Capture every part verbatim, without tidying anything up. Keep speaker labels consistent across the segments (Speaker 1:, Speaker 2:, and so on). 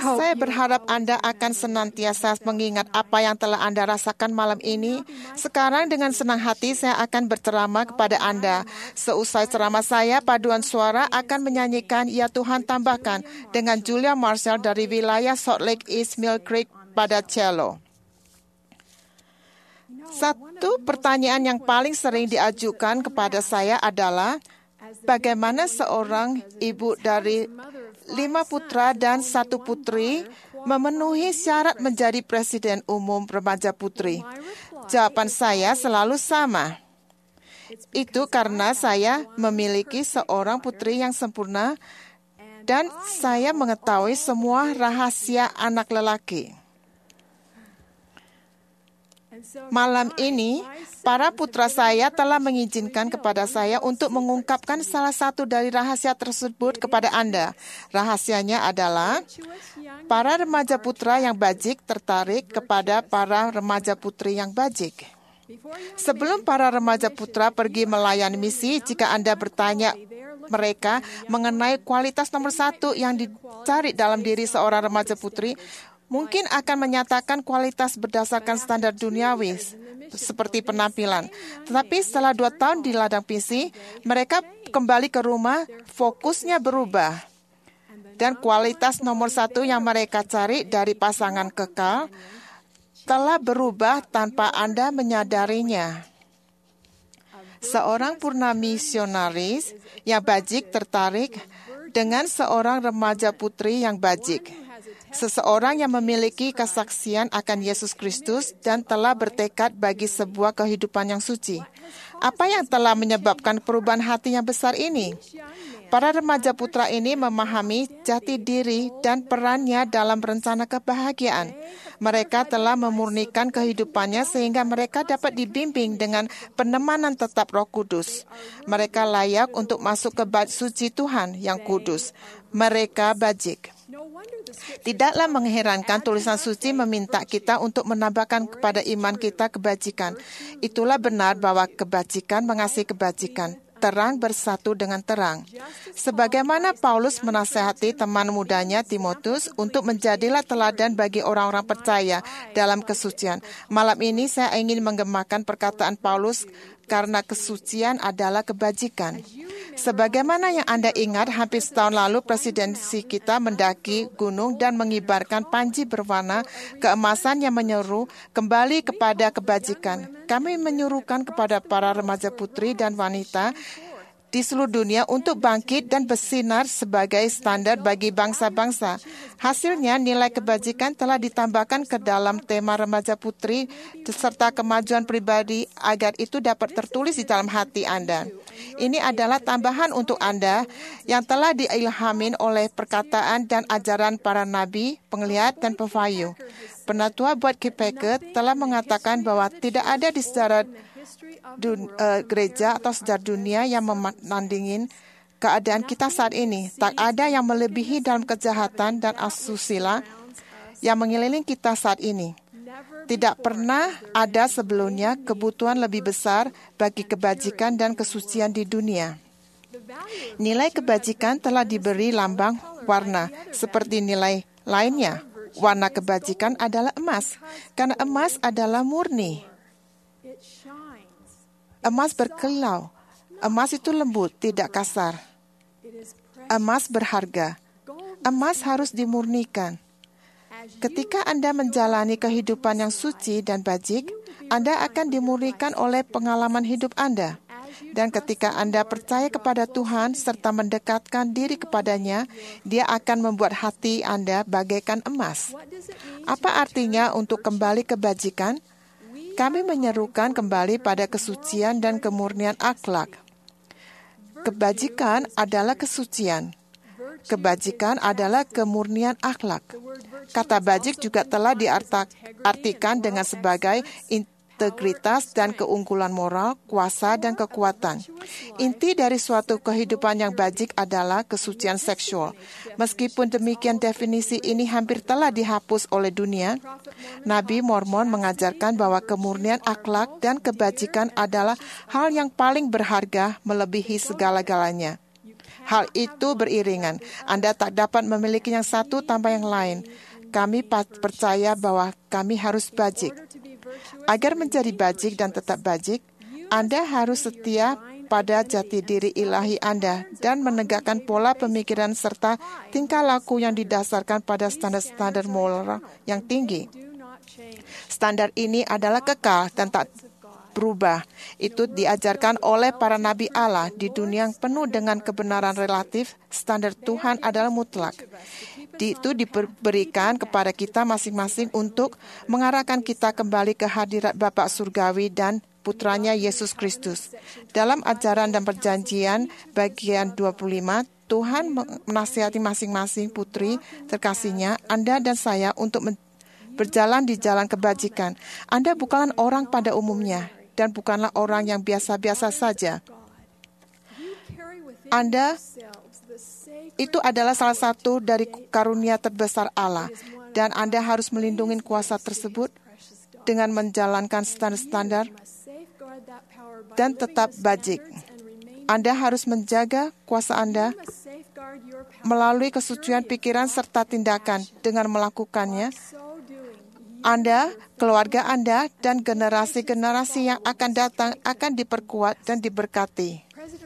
Speaker 1: Saya berharap Anda akan senantiasa mengingat apa yang telah Anda rasakan malam ini. Sekarang dengan senang hati saya akan berceramah kepada Anda. Seusai ceramah saya, paduan suara akan menyanyikan Ya Tuhan Tambahkan dengan Julia Marshall dari wilayah Salt Lake East Mill Creek pada cello. Satu pertanyaan yang paling sering diajukan kepada saya adalah, bagaimana seorang ibu dari lima putra dan satu putri memenuhi syarat menjadi Presiden Umum Remaja Putri? Jawaban saya selalu sama. Itu karena saya memiliki seorang putri yang sempurna dan saya mengetahui semua rahasia anak lelaki. Malam ini, para putra saya telah mengizinkan kepada saya untuk mengungkapkan salah satu dari rahasia tersebut kepada Anda. Rahasianya adalah, para remaja putra yang bajik tertarik kepada para remaja putri yang bajik. Sebelum para remaja putra pergi melayani misi, jika Anda bertanya mereka mengenai kualitas nomor satu yang dicari dalam diri seorang remaja putri, mungkin akan menyatakan kualitas berdasarkan standar duniawi, seperti penampilan. Tetapi setelah dua tahun di ladang misi, mereka kembali ke rumah, fokusnya berubah. Dan kualitas nomor satu yang mereka cari dari pasangan kekal telah berubah tanpa Anda menyadarinya. Seorang purna misionaris yang bajik tertarik dengan seorang remaja putri yang bajik. Seseorang yang memiliki kesaksian akan Yesus Kristus dan telah bertekad bagi sebuah kehidupan yang suci. Apa yang telah menyebabkan perubahan hati yang besar ini? Para remaja putra ini memahami jati diri dan perannya dalam rencana kebahagiaan. Mereka telah memurnikan kehidupannya sehingga mereka dapat dibimbing dengan penemanan tetap Roh Kudus. Mereka layak untuk masuk ke bait suci Tuhan yang kudus. Mereka bajik. Tidaklah mengherankan tulisan suci meminta kita untuk menambahkan kepada iman kita kebajikan. Itulah benar bahwa kebajikan mengasihi kebajikan. Terang bersatu dengan terang. Sebagaimana Paulus menasihati teman mudanya Timotius untuk menjadilah teladan bagi orang-orang percaya dalam kesucian. Malam ini saya ingin menggemakan perkataan Paulus karena kesucian adalah kebajikan. Sebagaimana yang Anda ingat, hampir setahun lalu presidensi kita mendaki gunung dan mengibarkan panji berwarna keemasan yang menyeru kembali kepada kebajikan. Kami menyuruhkan kepada para remaja putri dan wanita di seluruh dunia untuk bangkit dan bersinar sebagai standar bagi bangsa-bangsa. Hasilnya, nilai kebajikan telah ditambahkan ke dalam tema remaja putri serta kemajuan pribadi agar itu dapat tertulis di dalam hati Anda. Ini adalah tambahan untuk Anda yang telah diilhamin oleh perkataan dan ajaran para nabi, penglihat, dan pewahyu. Penatua Boyd K. Packer telah mengatakan bahwa tidak ada di sejarah Dun, uh, gereja atau sejarah dunia yang menandingin keadaan kita saat ini. Tak ada yang melebihi dalam kejahatan dan asusila yang mengelilingi kita saat ini. Tidak pernah ada sebelumnya kebutuhan lebih besar bagi kebajikan dan kesucian di dunia. Nilai kebajikan telah diberi lambang warna seperti nilai lainnya. Warna kebajikan adalah emas, karena emas adalah murni. Emas berkilau. Emas itu lembut, tidak kasar. Emas berharga. Emas harus dimurnikan. Ketika Anda menjalani kehidupan yang suci dan bajik, Anda akan dimurnikan oleh pengalaman hidup Anda. Dan ketika Anda percaya kepada Tuhan serta mendekatkan diri kepadanya, Dia akan membuat hati Anda bagaikan emas. Apa artinya untuk kembali kebajikan? Kami menyerukan kembali pada kesucian dan kemurnian akhlak. Kebajikan adalah kesucian. Kebajikan adalah kemurnian akhlak. Kata bajik juga telah diartikan dengan sebagai integritas dan keunggulan moral, kuasa, dan kekuatan. Inti dari suatu kehidupan yang bajik adalah kesucian seksual. Meskipun demikian definisi ini hampir telah dihapus oleh dunia, Nabi Mormon mengajarkan bahwa kemurnian akhlak dan kebajikan adalah hal yang paling berharga melebihi segala-galanya. Hal itu beriringan. Anda tak dapat memiliki yang satu tanpa yang lain. Kami percaya bahwa kami harus bajik. Agar menjadi bajik dan tetap bajik, Anda harus setia pada jati diri ilahi Anda dan menegakkan pola pemikiran serta tingkah laku yang didasarkan pada standar-standar moral yang tinggi. Standar ini adalah kekal dan tak berubah. Itu diajarkan oleh para nabi Allah di dunia yang penuh dengan kebenaran relatif. Standar Tuhan adalah mutlak. Itu diberikan kepada kita masing-masing untuk mengarahkan kita kembali ke hadirat Bapa Surgawi dan Putranya Yesus Kristus. Dalam ajaran dan perjanjian bagian dua puluh lima, Tuhan menasihati masing-masing putri terkasihnya, Anda dan saya, untuk men- berjalan di jalan kebajikan. Anda bukanlah orang pada umumnya dan bukanlah orang yang biasa-biasa saja. Anda itu adalah salah satu dari karunia terbesar Allah, dan Anda harus melindungi kuasa tersebut dengan menjalankan standar-standar dan tetap bajik. Anda harus menjaga kuasa Anda melalui kesucian pikiran serta tindakan. Dengan melakukannya, Anda, keluarga Anda, dan generasi-generasi yang akan datang akan diperkuat dan diberkati.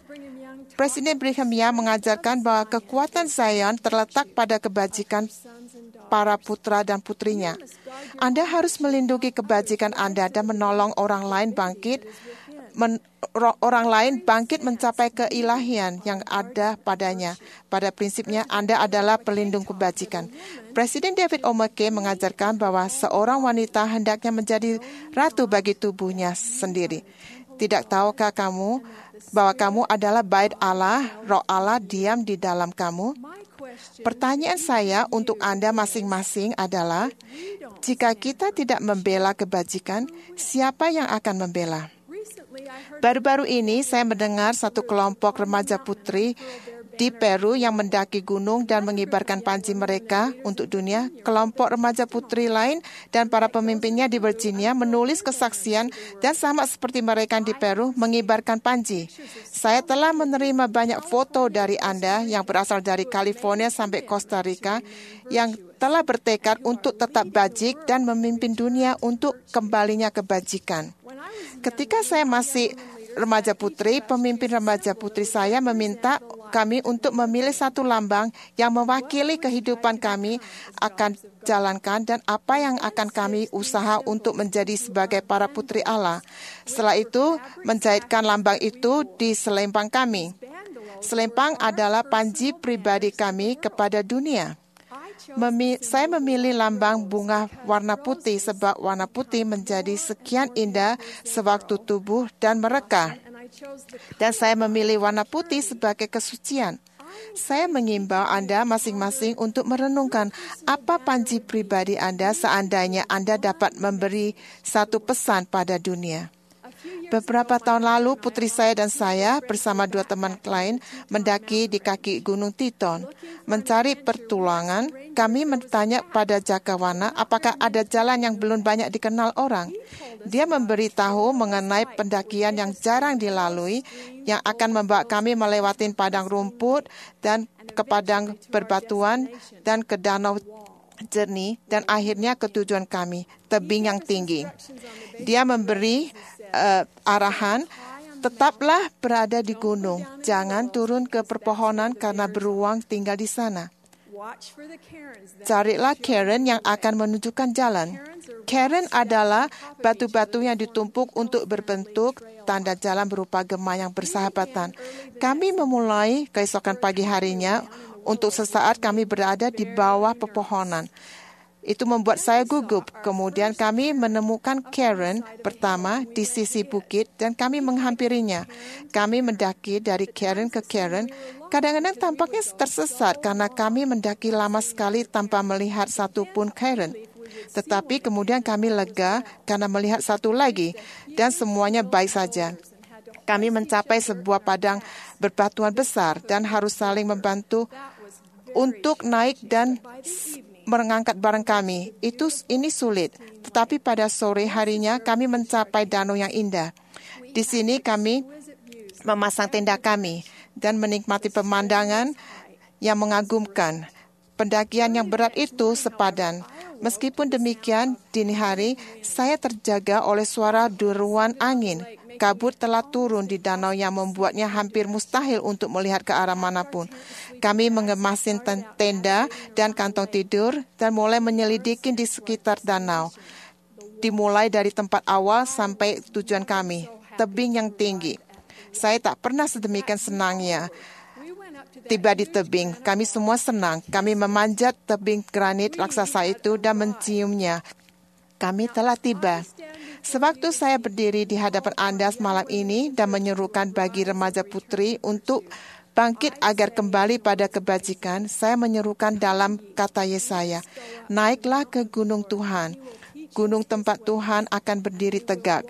Speaker 1: Presiden Brigham Young mengajarkan bahwa kekuatan Zion terletak pada kebajikan para putra dan putrinya. Anda harus melindungi kebajikan Anda dan menolong orang lain bangkit, men, orang lain bangkit mencapai keilahian yang ada padanya. Pada prinsipnya, Anda adalah pelindung kebajikan. Presiden David O. McKay mengajarkan bahwa seorang wanita hendaknya menjadi ratu bagi tubuhnya sendiri. Tidak tahukah kamu bahwa kamu adalah bait Allah, Roh Allah diam di dalam kamu? Pertanyaan saya untuk Anda masing-masing adalah, jika kita tidak membela kebajikan, siapa yang akan membela? Baru-baru ini saya mendengar satu kelompok remaja putri di Peru yang mendaki gunung dan mengibarkan panji mereka untuk dunia. Kelompok remaja putri lain dan para pemimpinnya di Virginia menulis kesaksian dan sama seperti mereka di Peru mengibarkan panji. Saya telah menerima banyak foto dari Anda yang berasal dari California sampai Costa Rica yang telah bertekad untuk tetap bajik dan memimpin dunia untuk kembalinya kebajikan. Ketika saya masih remaja putri, pemimpin remaja putri saya meminta kami untuk memilih satu lambang yang mewakili kehidupan kami akan jalankan dan apa yang akan kami usaha untuk menjadi sebagai para putri Allah. Setelah itu, menjahitkan lambang itu di selempang kami. Selempang adalah panji pribadi kami kepada dunia. Memi- saya memilih lambang bunga warna putih sebab warna putih menjadi sekian indah sewaktu tubuh dan mereka. Dan saya memilih warna putih sebagai kesucian. Saya mengimbau Anda masing-masing untuk merenungkan apa panji pribadi Anda seandainya Anda dapat memberi satu pesan pada dunia. Beberapa tahun lalu, putri saya dan saya bersama dua teman lain mendaki di kaki Gunung Teton. Mencari pertolongan, kami bertanya pada Jakawana apakah ada jalan yang belum banyak dikenal orang. Dia memberitahu mengenai pendakian yang jarang dilalui, yang akan membawa kami melewati padang rumput dan ke padang berbatuan dan ke danau jernih, dan akhirnya ke tujuan kami, tebing yang tinggi. Dia memberi uh, arahan, tetaplah berada di gunung, jangan turun ke perpohonan karena beruang tinggal di sana. Carilah Karen yang akan menunjukkan jalan. Karen adalah batu-batu yang ditumpuk untuk berbentuk tanda jalan berupa gema yang bersahabatan. Kami memulai keesokan pagi harinya. Untuk sesaat kami berada di bawah pepohonan. Itu membuat saya gugup. Kemudian kami menemukan Karen pertama di sisi bukit dan kami menghampirinya. Kami mendaki dari Karen ke Karen. Kadang-kadang tampaknya tersesat karena kami mendaki lama sekali tanpa melihat satupun Karen. Tetapi kemudian kami lega karena melihat satu lagi dan semuanya baik saja. Kami mencapai sebuah padang berbatuan besar dan harus saling membantu untuk naik dan mengangkat barang kami. Itu ini sulit, tetapi pada sore harinya kami mencapai danau yang indah. Di sini kami memasang tenda kami dan menikmati pemandangan yang mengagumkan. Pendakian yang berat itu sepadan. Meskipun demikian, dini hari saya terjaga oleh suara deruan angin. Kabut telah turun di danau yang membuatnya hampir mustahil untuk melihat ke arah manapun. Kami mengemasin tenda dan kantong tidur dan mulai menyelidiki di sekitar danau. Dimulai dari tempat awal sampai tujuan kami, tebing yang tinggi. Saya tak pernah sedemikian senangnya. Tiba di tebing, kami semua senang. Kami memanjat tebing granit raksasa itu dan menciumnya. Kami telah tiba. Sewaktu saya berdiri di hadapan Anda malam ini dan menyerukan bagi remaja putri untuk bangkit agar kembali pada kebajikan, saya menyerukan dalam kata Yesaya, naiklah ke gunung Tuhan. Gunung tempat Tuhan akan berdiri tegak.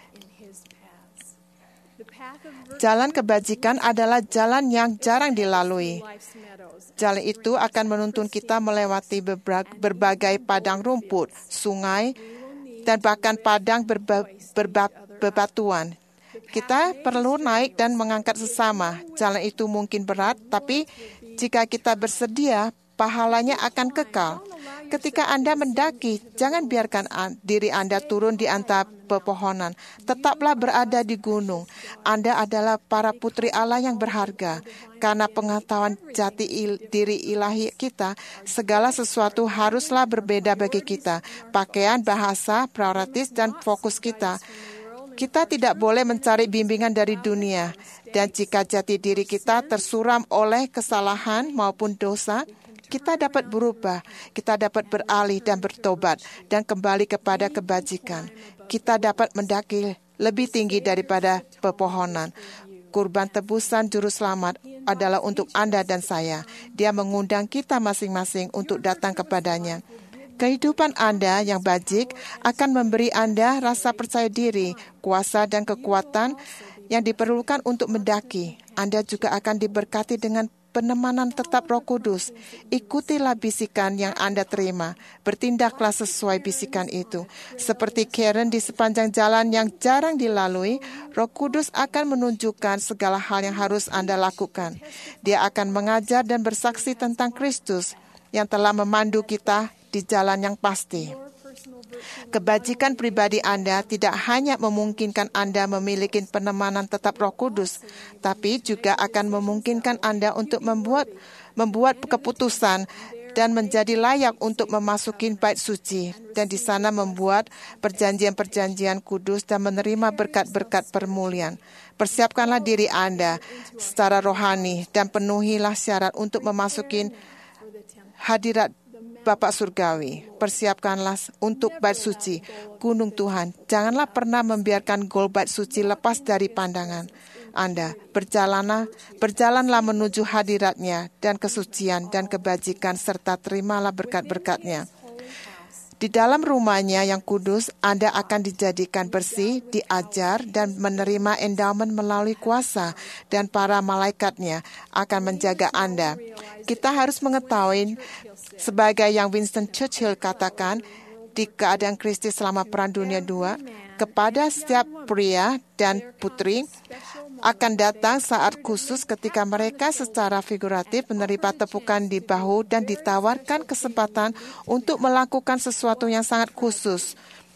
Speaker 1: Jalan kebajikan adalah jalan yang jarang dilalui. Jalan itu akan menuntun kita melewati berbagai padang rumput, sungai, dan bahkan padang berba, berba, bebatuan. Kita perlu naik dan mengangkat sesama. Jalan itu mungkin berat, tapi jika kita bersedia, pahalanya akan kekal. Ketika Anda mendaki, jangan biarkan diri Anda turun di antara pepohonan. Tetaplah berada di gunung. Anda adalah para putri Allah yang berharga. Karena pengetahuan jati il, diri ilahi kita, segala sesuatu haruslah berbeda bagi kita. Pakaian, bahasa, prioritas, dan fokus kita. Kita tidak boleh mencari bimbingan dari dunia. Dan jika jati diri kita tersuram oleh kesalahan maupun dosa, kita dapat berubah, kita dapat beralih dan bertobat, dan kembali kepada kebajikan. Kita dapat mendaki lebih tinggi daripada pepohonan. Kurban tebusan juru selamat adalah untuk Anda dan saya. Dia mengundang kita masing-masing untuk datang kepadanya. Kehidupan Anda yang bajik akan memberi Anda rasa percaya diri, kuasa dan kekuatan yang diperlukan untuk mendaki. Anda juga akan diberkati dengan penemanan tetap Roh Kudus. Ikutilah bisikan yang Anda terima. Bertindaklah sesuai bisikan itu. Seperti Karen di sepanjang jalan yang jarang dilalui, Roh Kudus akan menunjukkan segala hal yang harus Anda lakukan. Dia akan mengajar dan bersaksi tentang Kristus yang telah memandu kita di jalan yang pasti. Kebajikan pribadi Anda tidak hanya memungkinkan Anda memiliki penemanan tetap Roh Kudus, tapi juga akan memungkinkan Anda untuk membuat membuat keputusan dan menjadi layak untuk memasuki bait suci, dan di sana membuat perjanjian-perjanjian kudus dan menerima berkat-berkat permuliaan. Persiapkanlah diri Anda secara rohani dan penuhilah syarat untuk memasuki hadirat Bapa Surgawi. Persiapkanlah untuk bait suci, gunung Tuhan. Janganlah pernah membiarkan gol bait suci lepas dari pandangan Anda. Berjalanlah, berjalanlah menuju hadiratnya dan kesucian dan kebajikan, serta terimalah berkat-berkatnya. Di dalam rumahnya yang kudus, Anda akan dijadikan bersih, diajar, dan menerima endowment melalui kuasa, dan para malaikatnya akan menjaga Anda. Kita harus mengetahui, sebagai yang Winston Churchill katakan, di keadaan Kristus selama Perang Dunia kedua, kepada setiap pria dan putri akan datang saat khusus ketika mereka secara figuratif menerima tepukan di bahu dan ditawarkan kesempatan untuk melakukan sesuatu yang sangat khusus.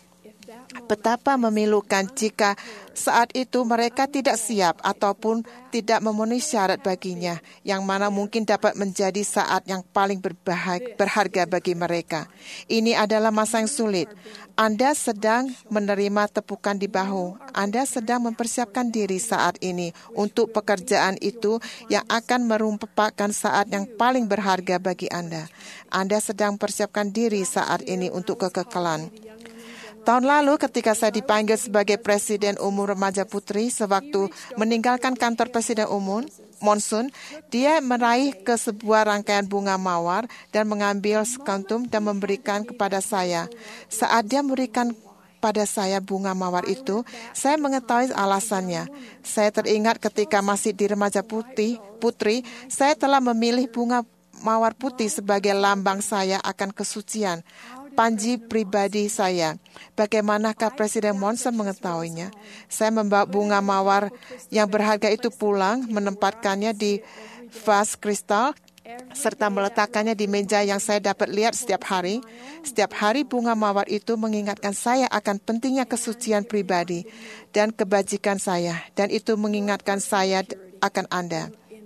Speaker 1: Betapa memilukan jika saat itu mereka tidak siap ataupun tidak memenuhi syarat baginya, yang mana mungkin dapat menjadi saat yang paling berbahag- berharga bagi mereka. Ini adalah masa yang sulit. Anda sedang menerima tepukan di bahu. Anda sedang mempersiapkan diri saat ini untuk pekerjaan itu yang akan merupakan saat yang paling berharga bagi Anda. Anda sedang mempersiapkan diri saat ini untuk kekekalan. Tahun lalu ketika saya dipanggil sebagai Presiden Umum Remaja Putri, sewaktu meninggalkan kantor Presiden Umum, Monsun, dia meraih ke sebuah rangkaian bunga mawar dan mengambil sekantum dan memberikan kepada saya. Saat dia memberikan pada saya bunga mawar itu, saya mengetahui alasannya. Saya teringat ketika masih di Remaja Putri, Putri, saya telah memilih bunga mawar putih sebagai lambang saya akan kesucian. panji pribadi saya. Bagaimanakah Presiden Monson mengetahuinya? Saya membawa bunga mawar yang berharga itu pulang, menempatkannya di vas kristal, serta meletakkannya di meja yang saya dapat lihat setiap hari. Setiap hari bunga mawar itu mengingatkan saya akan pentingnya kesucian pribadi dan kebajikan saya, dan itu mengingatkan saya akan Anda.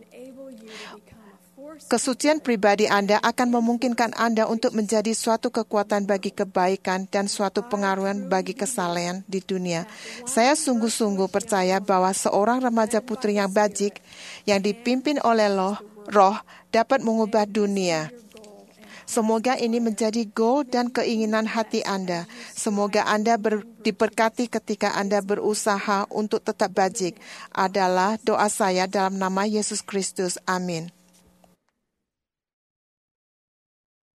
Speaker 1: Kesucian pribadi Anda akan memungkinkan Anda untuk menjadi suatu kekuatan bagi kebaikan dan suatu pengaruhan bagi kesalehan di dunia. Saya sungguh-sungguh percaya bahwa seorang remaja putri yang bajik, yang dipimpin oleh Roh, roh dapat mengubah dunia. Semoga ini menjadi goal dan keinginan hati Anda. Semoga Anda ber, diberkati ketika Anda berusaha untuk tetap bajik. Adalah doa saya dalam nama Yesus Kristus. Amin.